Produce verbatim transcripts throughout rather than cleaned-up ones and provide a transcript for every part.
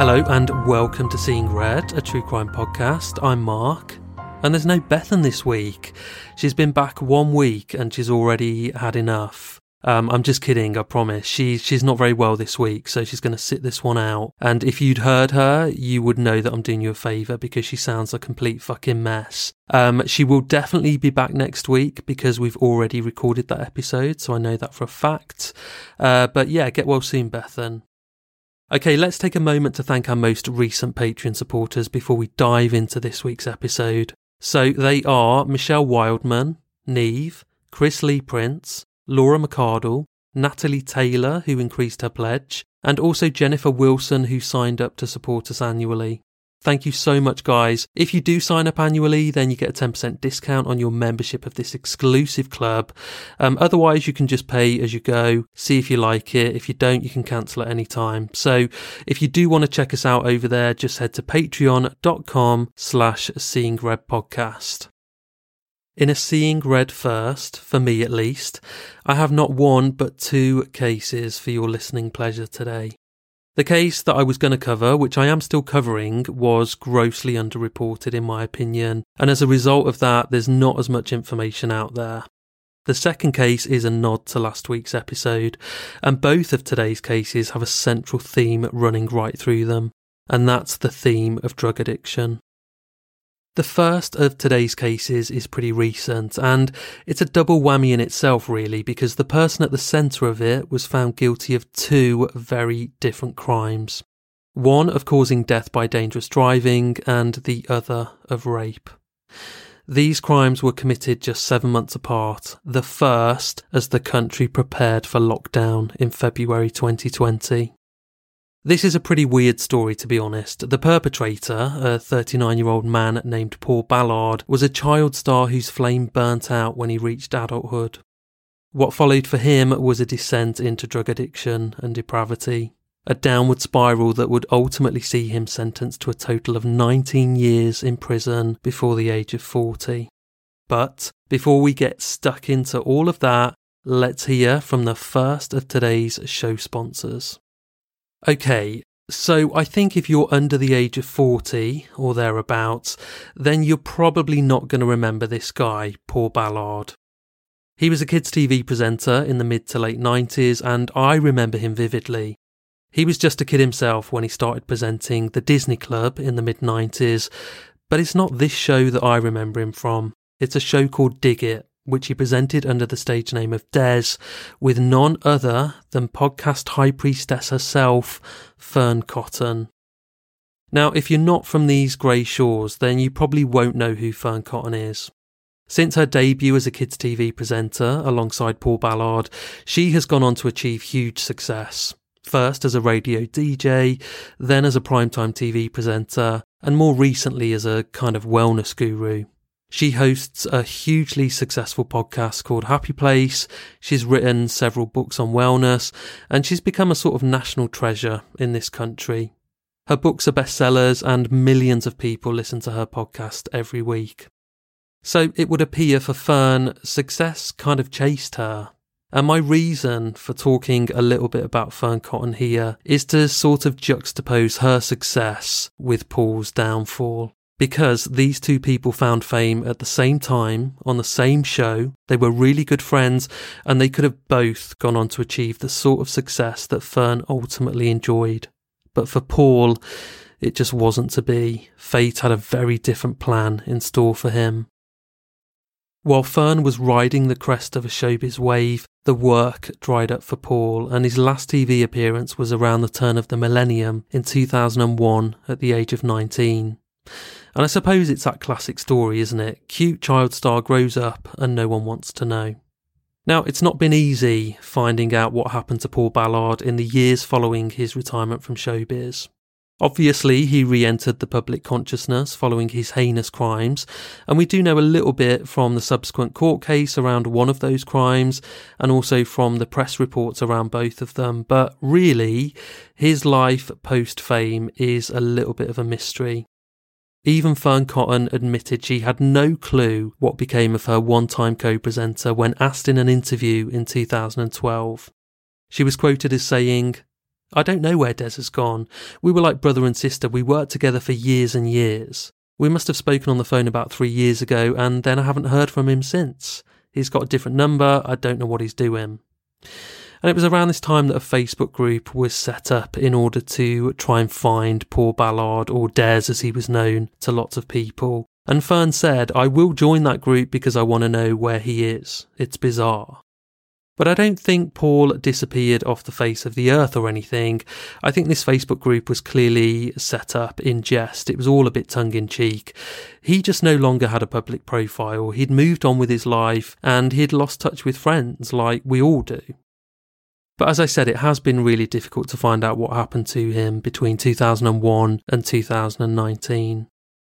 Hello and welcome to Seeing Red, a true crime podcast. I'm Mark, and there's no Bethan this week. She's been back one week and she's already had enough. Um, I'm just kidding, I promise. She, she's not very well this week, so she's going to sit this one out. And if you'd heard her, you would know that I'm doing you a favour because she sounds a complete fucking mess. Um, she will definitely be back next week because we've already recorded that episode, so I know that for a fact. Uh, but yeah, get well soon, Bethan. Okay, let's take a moment to thank our most recent Patreon supporters before we dive into this week's episode. So they are Michelle Wildman, Neve, Chris Lee Prince, Laura McCardle, Natalie Taylor, who increased her pledge, and also Jennifer Wilson, who signed up to support us annually. Thank you so much, guys. If you do sign up annually, then you get a ten percent discount on your membership of this exclusive club. Um, otherwise, you can just pay as you go, see if you like it. If you don't, you can cancel at any time. So if you do want to check us out over there, just head to patreon.com slash Seeing Red podcast. In a Seeing Red first, for me at least, I have not one but two cases for your listening pleasure today. The case that I was going to cover, which I am still covering, was grossly underreported in my opinion, and as a result of that, there's not as much information out there. The second case is a nod to last week's episode, and both of today's cases have a central theme running right through them, and that's the theme of drug addiction. The first of today's cases is pretty recent, and it's a double whammy in itself really, because the person at the centre of it was found guilty of two very different crimes. One of causing death by dangerous driving, and the other of rape. These crimes were committed just seven months apart, the first as the country prepared for lockdown in February twenty twenty. This is a pretty weird story, to be honest. The perpetrator, a thirty-nine-year-old man named Paul Ballard, was a child star whose flame burnt out when he reached adulthood. What followed for him was a descent into drug addiction and depravity, a downward spiral that would ultimately see him sentenced to a total of nineteen years in prison before the age of forty. But before we get stuck into all of that, let's hear from the first of today's show sponsors. Okay, so I think if you're under the age of forty or thereabouts, then you're probably not going to remember this guy, Paul Ballard. He was a kids' T V presenter in the mid to late nineties, and I remember him vividly. He was just a kid himself when he started presenting The Disney Club in the mid nineties, but it's not this show that I remember him from. It's a show called Dig It, which he presented under the stage name of Des, with none other than podcast high priestess herself, Fearne Cotton. Now, if you're not from these grey shores, then you probably won't know who Fearne Cotton is. Since her debut as a kids' T V presenter alongside Paul Ballard, she has gone on to achieve huge success. First as a radio D J, then as a primetime T V presenter, and more recently as a kind of wellness guru. She hosts a hugely successful podcast called Happy Place, she's written several books on wellness, and she's become a sort of national treasure in this country. Her books are bestsellers and millions of people listen to her podcast every week. So it would appear for Fearne, success kind of chased her. And my reason for talking a little bit about Fearne Cotton here is to sort of juxtapose her success with Paul's downfall. Because these two people found fame at the same time, on the same show, they were really good friends, and they could have both gone on to achieve the sort of success that Fearne ultimately enjoyed. But for Paul, it just wasn't to be. Fate had a very different plan in store for him. While Fearne was riding the crest of a showbiz wave, the work dried up for Paul, and his last T V appearance was around the turn of the millennium in two thousand one at the age of nineteen. And I suppose it's that classic story, isn't it? Cute child star grows up and no one wants to know. Now, it's not been easy finding out what happened to Paul Ballard in the years following his retirement from showbiz. Obviously, he re-entered the public consciousness following his heinous crimes, and we do know a little bit from the subsequent court case around one of those crimes, and also from the press reports around both of them, but really, his life post-fame is a little bit of a mystery. Even Fearne Cotton admitted she had no clue what became of her one-time co-presenter when asked in an interview in two thousand twelve. She was quoted as saying, I don't know where Des has gone. We were like brother and sister. We worked together for years and years. We must have spoken on the phone about three years ago, and then I haven't heard from him since. He's got a different number. I don't know what he's doing. And it was around this time that a Facebook group was set up in order to try and find Paul Ballard, or Des as he was known to lots of people. And Fern said, I will join that group because I want to know where he is. It's bizarre. But I don't think Paul disappeared off the face of the earth or anything. I think this Facebook group was clearly set up in jest. It was all a bit tongue-in-cheek. He just no longer had a public profile. He'd moved on with his life and he'd lost touch with friends like we all do. But as I said, it has been really difficult to find out what happened to him between two thousand one and two thousand nineteen.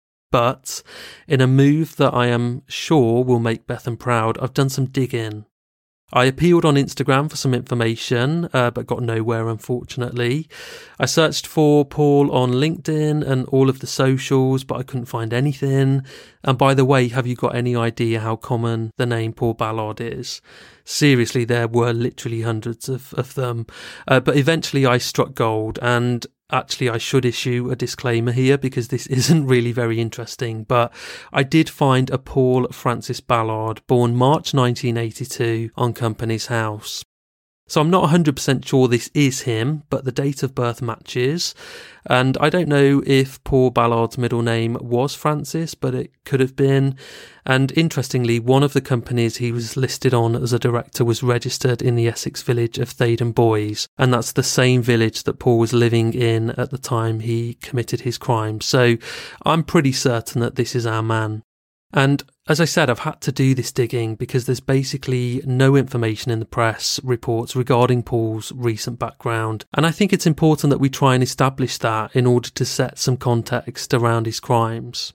But in a move that I am sure will make Bethan proud, I've done some digging. I appealed on Instagram for some information, uh, but got nowhere, unfortunately. I searched for Paul on LinkedIn and all of the socials, but I couldn't find anything. And by the way, have you got any idea how common the name Paul Ballard is? Seriously, there were literally hundreds of, of them. Uh, but eventually I struck gold, and actually I should issue a disclaimer here because this isn't really very interesting, but I did find a Paul Francis Ballard, born March nineteen eighty-two, on Company's House. So I'm not one hundred percent sure this is him, but the date of birth matches. And I don't know if Paul Ballard's middle name was Francis, but it could have been. And interestingly, one of the companies he was listed on as a director was registered in the Essex village of Theydon Bois. And that's the same village that Paul was living in at the time he committed his crime. So I'm pretty certain that this is our man. And as I said, I've had to do this digging because there's basically no information in the press reports regarding Paul's recent background. And I think it's important that we try and establish that in order to set some context around his crimes.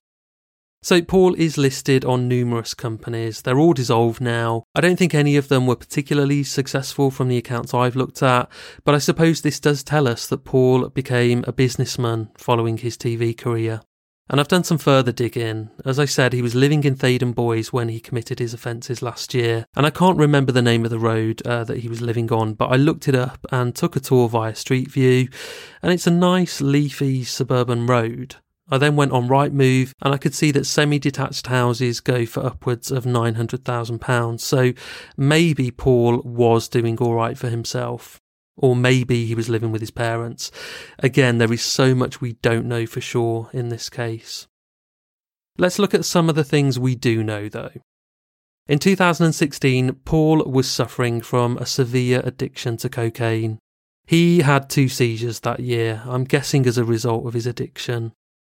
So Paul is listed on numerous companies. They're all dissolved now. I don't think any of them were particularly successful from the accounts I've looked at, but I suppose this does tell us that Paul became a businessman following his T V career. And I've done some further digging. As I said, he was living in Theydon Bois when he committed his offences last year. And I can't remember the name of the road uh, that he was living on, but I looked it up and took a tour via Street View. And it's a nice, leafy, suburban road. I then went on Rightmove and I could see that semi-detached houses go for upwards of nine hundred thousand pounds. So maybe Paul was doing all right for himself. Or maybe he was living with his parents. Again, there is so much we don't know for sure in this case. Let's look at some of the things we do know though. In two thousand sixteen, Paul was suffering from a severe addiction to cocaine. He had two seizures that year, I'm guessing as a result of his addiction.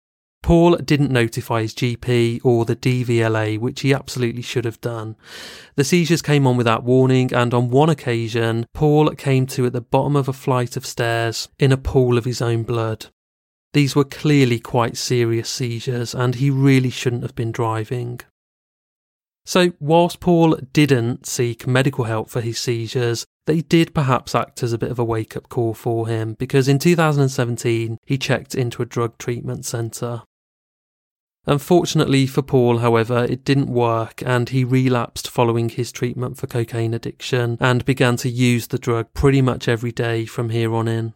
Paul didn't notify his G P or the D V L A, which he absolutely should have done. The seizures came on without warning, and on one occasion, Paul came to at the bottom of a flight of stairs in a pool of his own blood. These were clearly quite serious seizures, and he really shouldn't have been driving. So, whilst Paul didn't seek medical help for his seizures, they did perhaps act as a bit of a wake-up call for him, because in two thousand seventeen, he checked into a drug treatment centre. Unfortunately for Paul, however, it didn't work and he relapsed following his treatment for cocaine addiction and began to use the drug pretty much every day from here on in.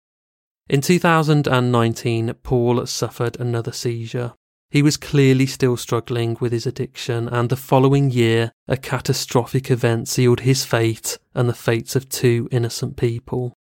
In two thousand nineteen, Paul suffered another seizure. He was clearly still struggling with his addiction, and the following year, a catastrophic event sealed his fate and the fates of two innocent people.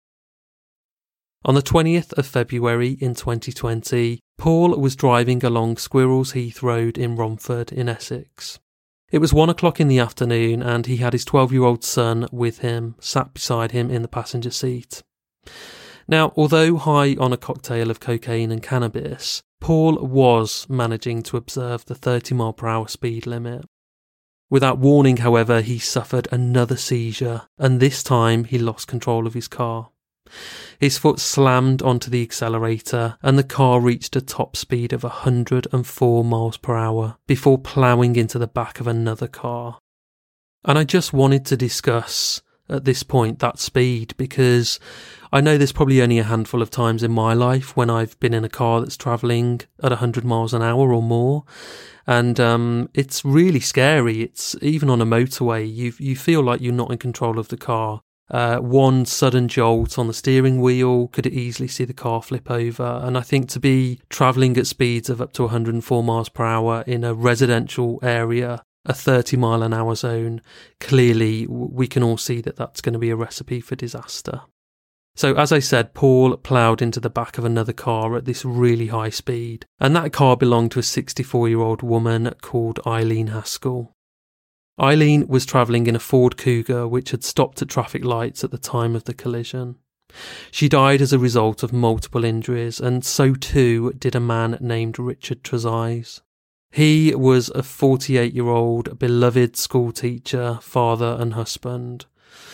On the twentieth of February in twenty twenty, Paul was driving along Squirrels Heath Road in Romford in Essex. It was one o'clock in the afternoon and he had his twelve-year-old son with him, sat beside him in the passenger seat. Now, although high on a cocktail of cocaine and cannabis, Paul was managing to observe the thirty mile per hour speed limit. Without warning, however, he suffered another seizure, and this time he lost control of his car. His foot slammed onto the accelerator and the car reached a top speed of one hundred four miles per hour before ploughing into the back of another car. And I just wanted to discuss at this point that speed, because I know there's probably only a handful of times in my life when I've been in a car that's travelling at one hundred miles an hour or more, and um, it's really scary. It's even on a motorway, you you feel like you're not in control of the car. Uh, one sudden jolt on the steering wheel could easily see the car flip over. And I think to be travelling at speeds of up to one hundred four miles per hour in a residential area, a thirty mile an hour zone, clearly we can all see that that's going to be a recipe for disaster. So as I said, Paul ploughed into the back of another car at this really high speed, and that car belonged to a sixty-four-year-old woman called Eileen Haskell. Eileen was travelling in a Ford Cougar which had stopped at traffic lights at the time of the collision. She died as a result of multiple injuries, and so too did a man named Richard Trezise. He was a forty-eight-year-old beloved schoolteacher, father and husband.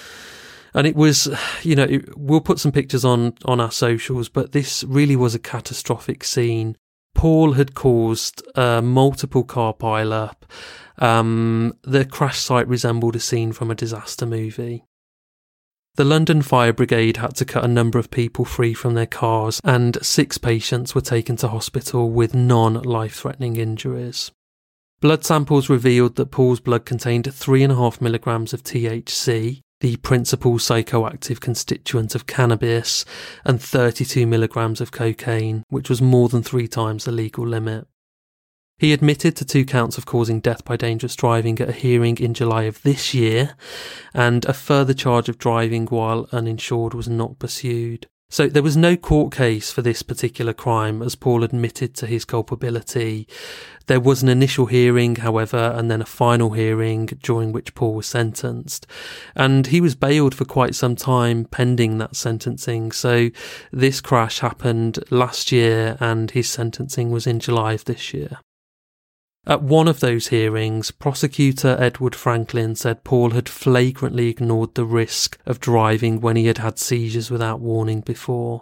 And it was, you know, we'll put some pictures on, on our socials, but this really was a catastrophic scene. Paul had caused a multiple car pile-up. Um, the crash site resembled a scene from a disaster movie. The London Fire Brigade had to cut a number of people free from their cars, and six patients were taken to hospital with non-life-threatening injuries. Blood samples revealed that Paul's blood contained three point five milligrams of T H C, the principal psychoactive constituent of cannabis, and thirty-two milligrams of cocaine, which was more than three times the legal limit. He admitted to two counts of causing death by dangerous driving at a hearing in July of this year, and a further charge of driving while uninsured was not pursued. So there was no court case for this particular crime, as Paul admitted to his culpability. There was an initial hearing, however, and then a final hearing during which Paul was sentenced. And he was bailed for quite some time pending that sentencing. So this crash happened last year and his sentencing was in July of this year. At one of those hearings, prosecutor Edward Franklin said Paul had flagrantly ignored the risk of driving when he had had seizures without warning before.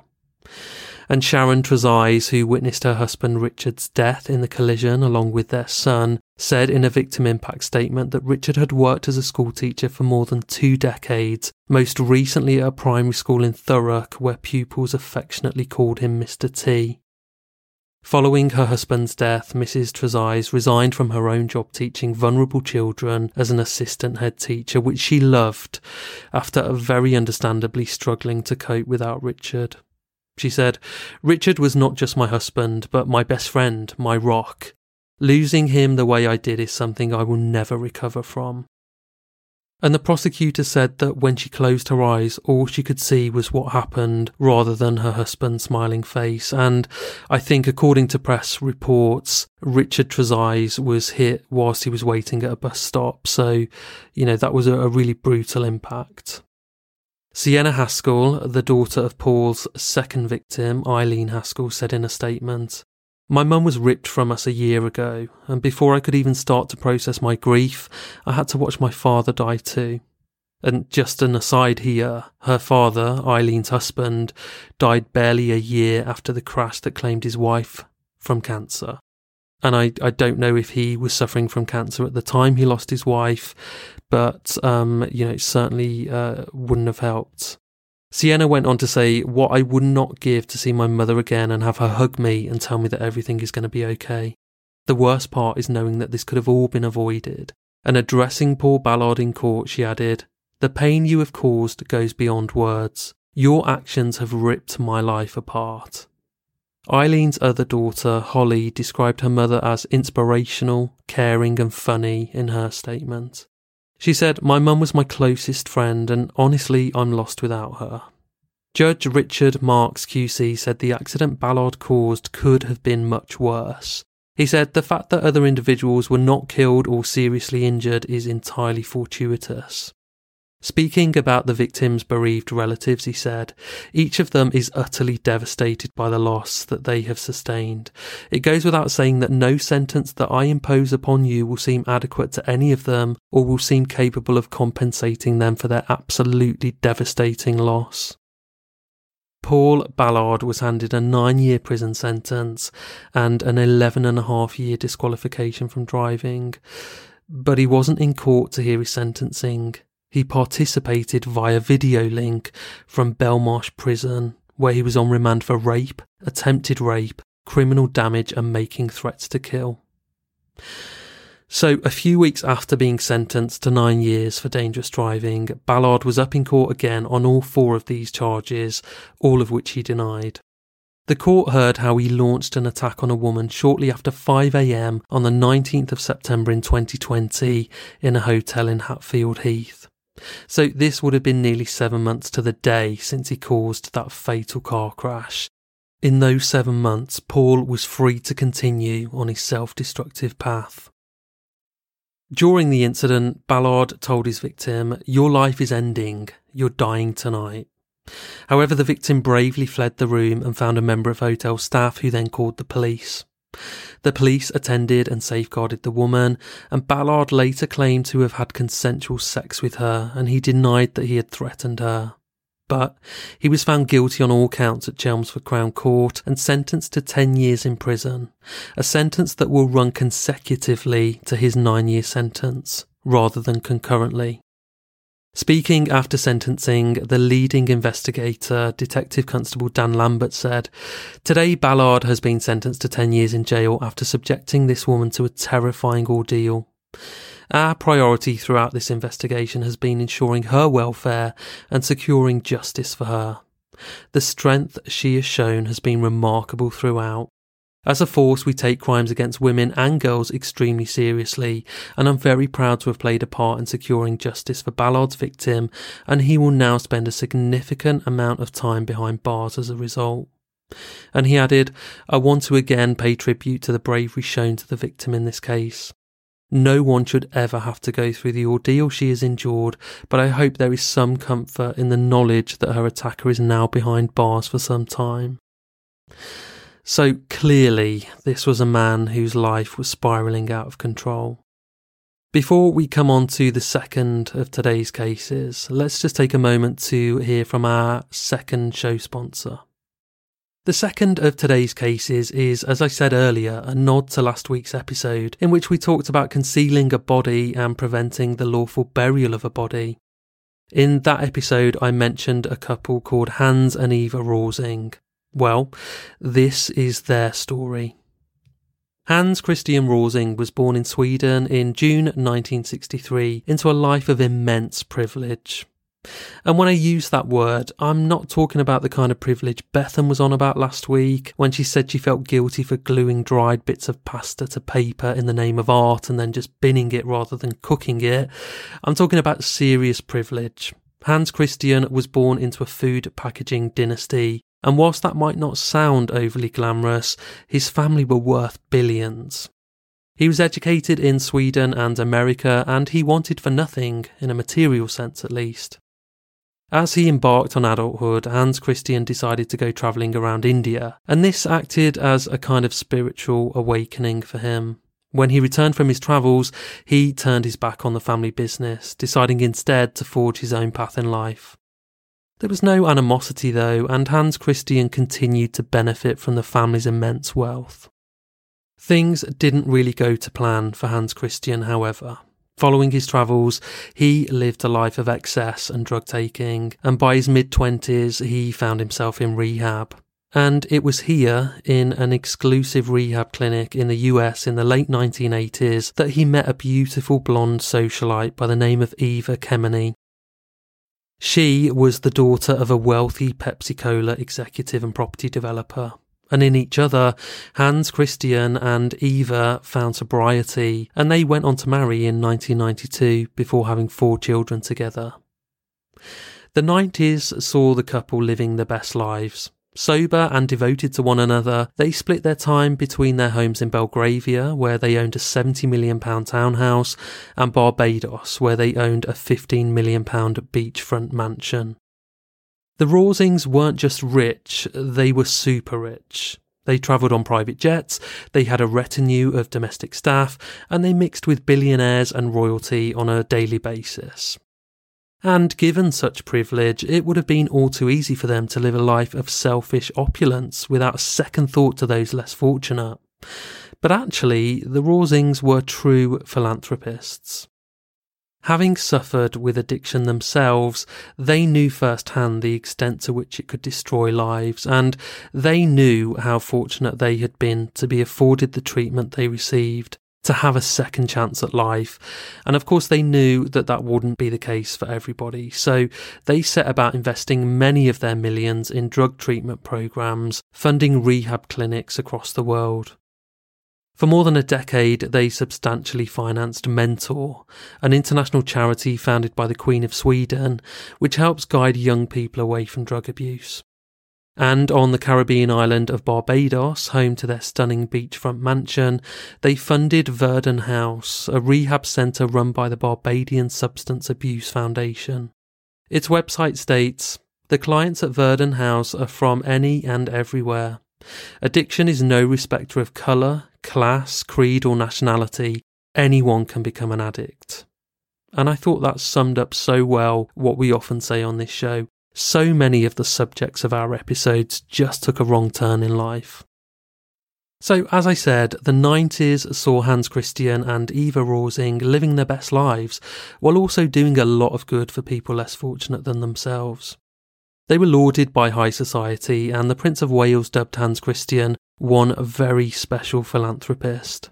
And Sharon Trezise, who witnessed her husband Richard's death in the collision along with their son, said in a victim impact statement that Richard had worked as a schoolteacher for more than two decades, most recently at a primary school in Thurrock, where pupils affectionately called him Mister T. Following her husband's death, Missus Trezise resigned from her own job teaching vulnerable children as an assistant head teacher, which she loved, after very understandably struggling to cope without Richard. She said, "Richard was not just my husband, but my best friend, my rock. Losing him the way I did is something I will never recover from." And the prosecutor said that when she closed her eyes, all she could see was what happened rather than her husband's smiling face. And I think, according to press reports, Richard Trezise was hit whilst he was waiting at a bus stop. So, you know, that was a, a really brutal impact. Sienna Haskell, the daughter of Paul's second victim, Eileen Haskell, said in a statement, "My mum was ripped from us a year ago, and before I could even start to process my grief, I had to watch my father die too. And just an aside here, her father, Eileen's husband, died barely a year after the crash that claimed his wife from cancer. And I, I don't know if he was suffering from cancer at the time he lost his wife, but um, you know, it certainly uh, wouldn't have helped." Sienna went on to say, "What I would not give to see my mother again and have her hug me and tell me that everything is going to be okay. The worst part is knowing that this could have all been avoided." And addressing Paul Ballard in court, she added, "The pain you have caused goes beyond words. Your actions have ripped my life apart." Eileen's other daughter, Holly, described her mother as inspirational, caring and funny in her statement. She said, "My mum was my closest friend, and honestly, I'm lost without her." Judge Richard Marks Q C said the accident Ballard caused could have been much worse. He said the fact that other individuals were not killed or seriously injured is entirely fortuitous. Speaking about the victims' bereaved relatives, he said, "Each of them is utterly devastated by the loss that they have sustained. It goes without saying that no sentence that I impose upon you will seem adequate to any of them or will seem capable of compensating them for their absolutely devastating loss." Paul Ballard was handed a nine-year prison sentence and an eleven and a half year disqualification from driving, but he wasn't in court to hear his sentencing. He participated via video link from Belmarsh Prison, where he was on remand for rape, attempted rape, criminal damage and making threats to kill. So, a few weeks after being sentenced to nine years for dangerous driving, Ballard was up in court again on all four of these charges, all of which he denied. The court heard how he launched an attack on a woman shortly after five a.m. on the nineteenth of September in twenty twenty in a hotel in Hatfield Heath. So this would have been nearly seven months to the day since he caused that fatal car crash. In those seven months, Paul was free to continue on his self-destructive path. During the incident, Ballard told his victim, "Your life is ending. You're dying tonight." However, the victim bravely fled the room and found a member of hotel staff who then called the police. The police attended and safeguarded the woman, and Ballard later claimed to have had consensual sex with her, and he denied that he had threatened her. But he was found guilty on all counts at Chelmsford Crown Court and sentenced to ten years in prison, a sentence that will run consecutively to his nine-year sentence, rather than concurrently. Speaking after sentencing, the leading investigator, Detective Constable Dan Lambert, said, "Today Ballard has been sentenced to ten years in jail after subjecting this woman to a terrifying ordeal. Our priority throughout this investigation has been ensuring her welfare and securing justice for her. The strength she has shown has been remarkable throughout. As a force, we take crimes against women and girls extremely seriously, and I'm very proud to have played a part in securing justice for Ballard's victim, and he will now spend a significant amount of time behind bars as a result." And he added, "I want to again pay tribute to the bravery shown to the victim in this case. No one should ever have to go through the ordeal she has endured, but I hope there is some comfort in the knowledge that her attacker is now behind bars for some time." So clearly, this was a man whose life was spiralling out of control. Before we come on to the second of today's cases, let's just take a moment to hear from our second show sponsor. The second of today's cases is, as I said earlier, a nod to last week's episode, in which we talked about concealing a body and preventing the lawful burial of a body. In that episode, I mentioned a couple called Hans and Eva Rawsing. Well, this is their story. Hans Christian Rawsing was born in Sweden in June nineteen sixty-three into a life of immense privilege. And when I use that word, I'm not talking about the kind of privilege Bethan was on about last week when she said she felt guilty for gluing dried bits of pasta to paper in the name of art and then just binning it rather than cooking it. I'm talking about serious privilege. Hans Christian was born into a food packaging dynasty, and whilst that might not sound overly glamorous, his family were worth billions. He was educated in Sweden and America, and he wanted for nothing, in a material sense at least. As he embarked on adulthood, Hans Christian decided to go travelling around India, and this acted as a kind of spiritual awakening for him. When he returned from his travels, he turned his back on the family business, deciding instead to forge his own path in life. There was no animosity though, and Hans Christian continued to benefit from the family's immense wealth. Things didn't really go to plan for Hans Christian, however. Following his travels, he lived a life of excess and drug taking, and by his mid-twenties he found himself in rehab. And it was here, in an exclusive rehab clinic in the U S in the late nineteen eighties, that he met a beautiful blonde socialite by the name of Eva Kemeny. She was the daughter of a wealthy Pepsi-Cola executive and property developer. And in each other, Hans Christian and Eva found sobriety, and they went on to marry in nineteen ninety-two before having four children together. The nineties saw the couple living their best lives. Sober and devoted to one another, they split their time between their homes in Belgravia, where they owned a seventy million pounds townhouse, and Barbados, where they owned a fifteen million pounds beachfront mansion. The Rawsings weren't just rich, they were super rich. They travelled on private jets, they had a retinue of domestic staff, and they mixed with billionaires and royalty on a daily basis. And given such privilege, it would have been all too easy for them to live a life of selfish opulence without a second thought to those less fortunate. But actually, the Rawsings were true philanthropists. Having suffered with addiction themselves, they knew firsthand the extent to which it could destroy lives, and they knew how fortunate they had been to be afforded the treatment they received. to have a second chance at life. And of course, they knew that that wouldn't be the case for everybody. So they set about investing many of their millions in drug treatment programs, funding rehab clinics across the world. For more than a decade, they substantially financed Mentor, an international charity founded by the Queen of Sweden, which helps guide young people away from drug abuse. And on the Caribbean island of Barbados, home to their stunning beachfront mansion, they funded Verdun House, a rehab centre run by the Barbadian Substance Abuse Foundation. Its website states, "The clients at Verdun House are from any and everywhere. Addiction is no respecter of colour, class, creed or nationality. Anyone can become an addict." And I thought that summed up so well what we often say on this show. So many of the subjects of our episodes just took a wrong turn in life. So, as I said, the nineties saw Hans Christian and Eva Rosing living their best lives, while also doing a lot of good for people less fortunate than themselves. They were lauded by high society, and the Prince of Wales dubbed Hans Christian one very special philanthropist.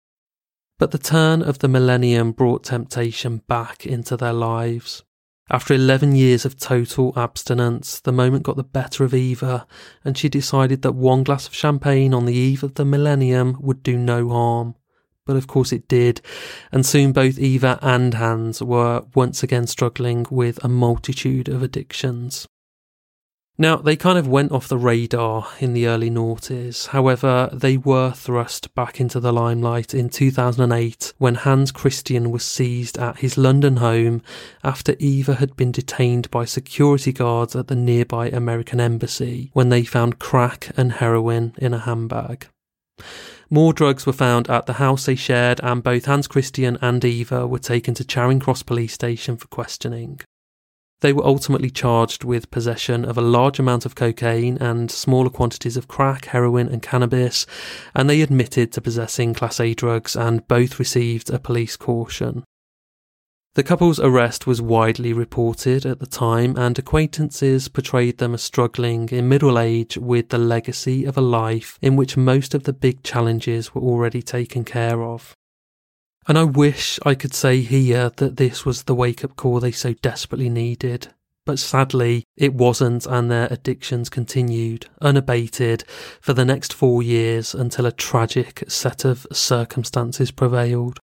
But the turn of the millennium brought temptation back into their lives. After eleven years of total abstinence, the moment got the better of Eva, and she decided that one glass of champagne on the eve of the millennium would do no harm. But of course it did, and soon both Eva and Hans were once again struggling with a multitude of addictions. Now, they kind of went off the radar in the early noughties. However, they were thrust back into the limelight in two thousand eight when Hans Christian was seized at his London home after Eva had been detained by security guards at the nearby American embassy when they found crack and heroin in a handbag. More drugs were found at the house they shared, and both Hans Christian and Eva were taken to Charing Cross Police Station for questioning. They were ultimately charged with possession of a large amount of cocaine and smaller quantities of crack, heroin and cannabis, and they admitted to possessing Class A drugs, and both received a police caution. The couple's arrest was widely reported at the time, and acquaintances portrayed them as struggling in middle age with the legacy of a life in which most of the big challenges were already taken care of. And I wish I could say here that this was the wake-up call they so desperately needed. But sadly, it wasn't, and their addictions continued, unabated, for the next four years until a tragic set of circumstances prevailed.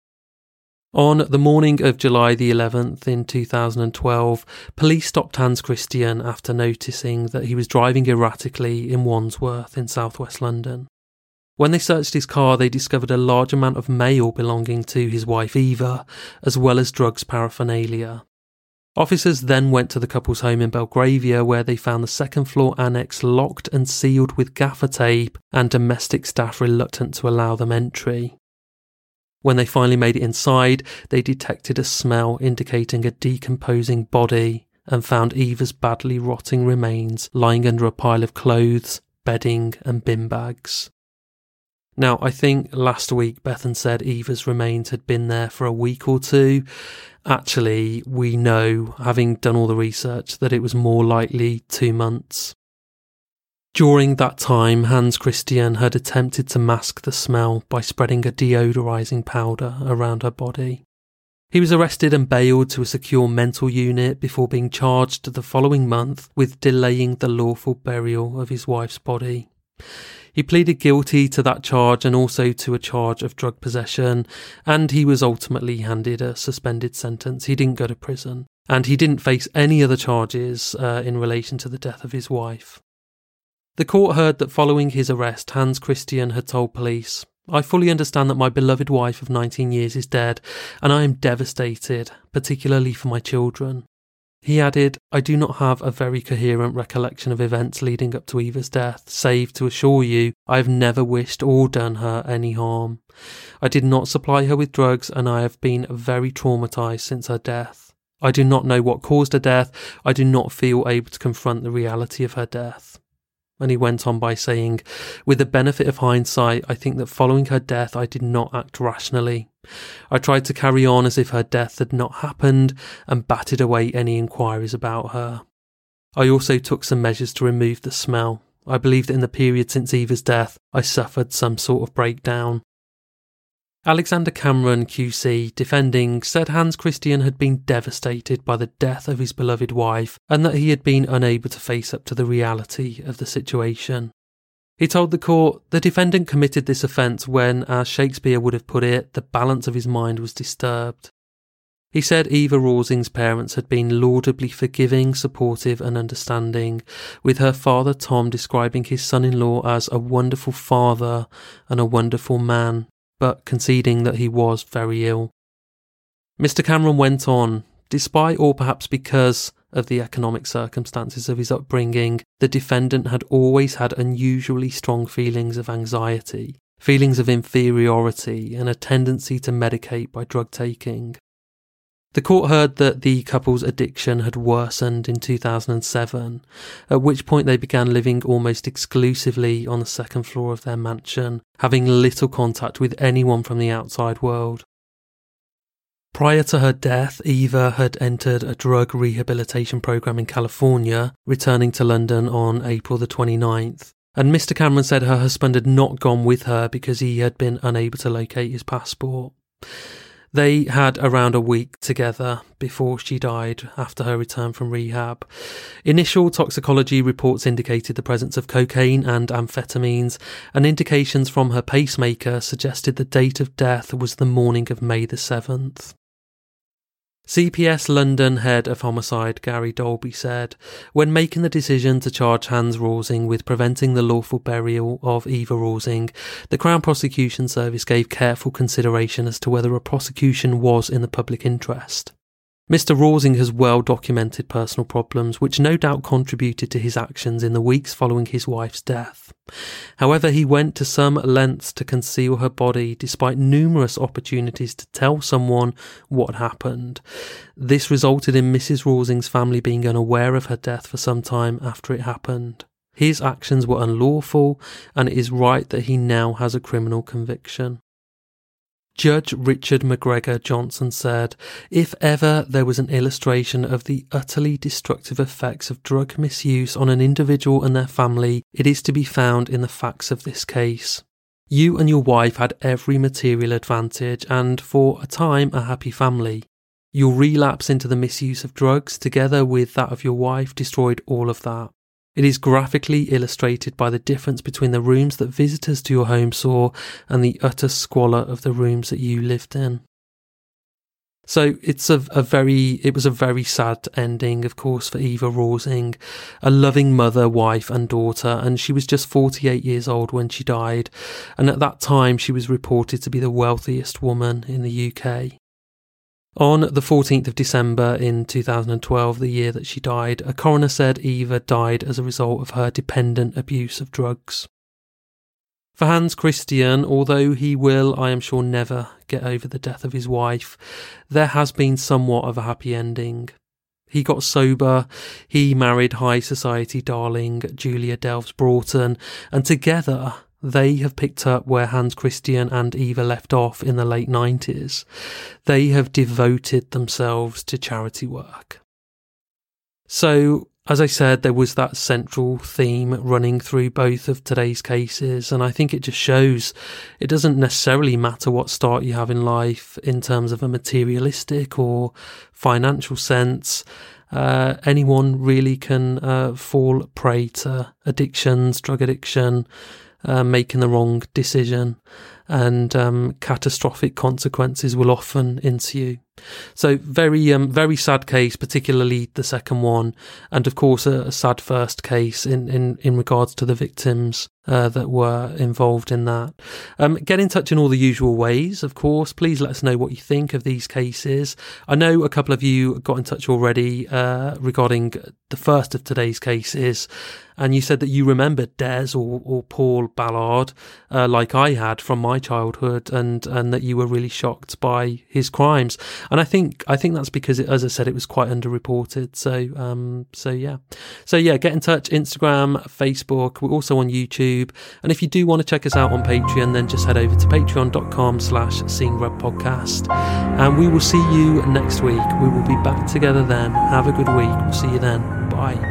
On the morning of July the eleventh in two thousand twelve, police stopped Hans Christian after noticing that he was driving erratically in Wandsworth in southwest London. When they searched his car, they discovered a large amount of mail belonging to his wife Eva, as well as drugs paraphernalia. Officers then went to the couple's home in Belgravia, where they found the second floor annex locked and sealed with gaffer tape, and domestic staff reluctant to allow them entry. When they finally made it inside, they detected a smell indicating a decomposing body, and found Eva's badly rotting remains lying under a pile of clothes, bedding and bin bags. Now, I think last week Bethan said Eva's remains had been there for a week or two. Actually, we know, having done all the research, that it was more likely two months. During that time, Hans Christian had attempted to mask the smell by spreading a deodorising powder around her body. He was arrested and bailed to a secure mental unit before being charged the following month with delaying the lawful burial of his wife's body. He pleaded guilty to that charge and also to a charge of drug possession, and he was ultimately handed a suspended sentence. He didn't go to prison, and he didn't face any other charges uh, in relation to the death of his wife. The court heard that following his arrest, Hans Christian had told police, "I fully understand that my beloved wife of nineteen years is dead, and I am devastated, particularly for my children." He added, "I do not have a very coherent recollection of events leading up to Eva's death, save to assure you I have never wished or done her any harm. I did not supply her with drugs, and I have been very traumatised since her death. I do not know what caused her death. I do not feel able to confront the reality of her death." And he went on by saying, "With the benefit of hindsight, I think that following her death I did not act rationally. I tried to carry on as if her death had not happened and batted away any inquiries about her. I also took some measures to remove the smell. I believe that in the period since Eva's death I suffered some sort of breakdown." Alexander Cameron Q C, defending, said Hans Christian had been devastated by the death of his beloved wife and that he had been unable to face up to the reality of the situation. He told the court the defendant committed this offence when, as Shakespeare would have put it, the balance of his mind was disturbed. He said Eva Rawsing's parents had been laudably forgiving, supportive and understanding, with her father Tom describing his son-in-law as a wonderful father and a wonderful man, but conceding that he was very ill. Mister Cameron went on, despite or perhaps because of the economic circumstances of his upbringing, the defendant had always had unusually strong feelings of anxiety, feelings of inferiority and a tendency to medicate by drug taking. The court heard that the couple's addiction had worsened in two thousand seven, at which point they began living almost exclusively on the second floor of their mansion, having little contact with anyone from the outside world. Prior to her death, Eva had entered a drug rehabilitation program in California, returning to London on April the twenty-ninth, and Mister Cameron said her husband had not gone with her because he had been unable to locate his passport. They had around a week together before she died after her return from rehab. Initial toxicology reports indicated the presence of cocaine and amphetamines, and indications from her pacemaker suggested the date of death was the morning of May the seventh. C P S London head of homicide Gary Dolby said, when making the decision to charge Hans Rawsing with preventing the lawful burial of Eva Rawsing, the Crown Prosecution Service gave careful consideration as to whether a prosecution was in the public interest. Mister Rawsing has well-documented personal problems which no doubt contributed to his actions in the weeks following his wife's death. However, he went to some lengths to conceal her body despite numerous opportunities to tell someone what happened. This resulted in Missus Rawsing's family being unaware of her death for some time after it happened. His actions were unlawful, and it is right that he now has a criminal conviction. Judge Richard McGregor Johnson said, if ever there was an illustration of the utterly destructive effects of drug misuse on an individual and their family, it is to be found in the facts of this case. You and your wife had every material advantage and, for a time, a happy family. Your relapse into the misuse of drugs, together with that of your wife, destroyed all of that. It is graphically illustrated by the difference between the rooms that visitors to your home saw and the utter squalor of the rooms that you lived in. So it's a, a very, it was a very sad ending, of course, for Eva Rawsing, a loving mother, wife and daughter, and she was just forty-eight years old when she died, and at that time she was reported to be the wealthiest woman in the U K. On the fourteenth of December in two thousand twelve, the year that she died, a coroner said Eva died as a result of her dependent abuse of drugs. For Hans Christian, although he will, I am sure, never get over the death of his wife, there has been somewhat of a happy ending. He got sober, he married high society darling Julia Delves Broughton, and together they have picked up where Hans Christian and Eva left off in the late nineties. They have devoted themselves to charity work. So, as I said, there was that central theme running through both of today's cases, and I think it just shows it doesn't necessarily matter what start you have in life in terms of a materialistic or financial sense. Uh, anyone really can uh, fall prey to addictions, drug addiction, Uh, making the wrong decision, and um, catastrophic consequences will often ensue. So very, um, very sad case, particularly the second one, and of course a, a sad first case in, in, in regards to the victims uh, that were involved in that. Um, get in touch in all the usual ways, of course. Please let us know what you think of these cases. I know a couple of you got in touch already uh, regarding the first of today's cases, and you said that you remembered Des or, or Paul Ballard, uh, like I had from my childhood, and, and that you were really shocked by his crimes. And I think I think that's because, it, as I said, it was quite underreported. So um, so yeah, so yeah, get in touch. Instagram, Facebook. We're also on YouTube. And if you do want to check us out on Patreon, then just head over to patreon dot com slash Seeing Red Podcast. And we will see you next week. We will be back together then. Have a good week. We'll see you then. Bye.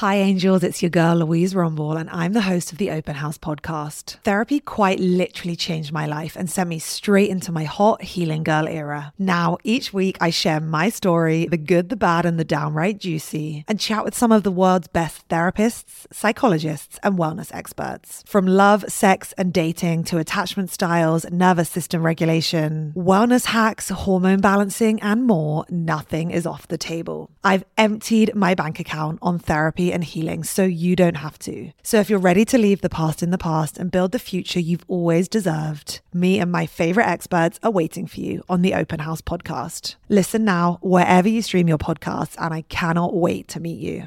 Hi angels, it's your girl Louise Rumble and I'm the host of the Open House podcast. Therapy quite literally changed my life and sent me straight into my hot healing girl era. Now, each week I share my story, the good, the bad and the downright juicy, and chat with some of the world's best therapists, psychologists and wellness experts. From love, sex and dating to attachment styles, nervous system regulation, wellness hacks, hormone balancing and more, nothing is off the table. I've emptied my bank account on therapy and healing so you don't have to. So if you're ready to leave the past in the past and build the future you've always deserved, me and my favorite experts are waiting for you on the Open House podcast. Listen now wherever you stream your podcasts and I cannot wait to meet you.